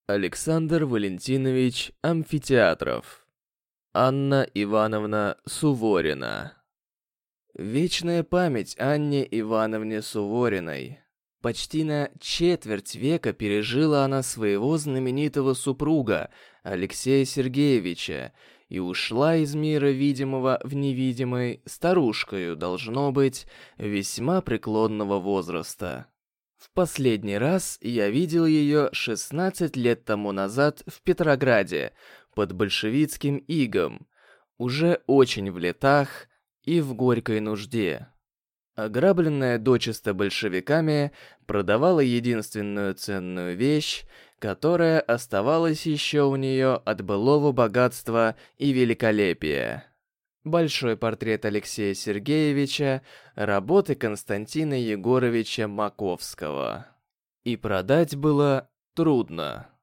Александр Валентинович Амфитеатров. Анна Ивановна Суворина. Вечная память Анне Ивановне Сувориной. Почти на четверть века пережила она своего знаменитого супруга Алексея Сергеевича и ушла из мира видимого в невидимый старушкою, должно быть, весьма преклонного возраста. В последний раз я видел ее 16 лет тому назад в Петрограде под большевистским игом, уже очень в летах и в горькой нужде. Ограбленная дочисто большевиками, продавала единственную ценную вещь, которая оставалась еще у нее от былого богатства и великолепия. Большой портрет Алексея Сергеевича, работы Константина Егоровича Маковского. И продать было трудно.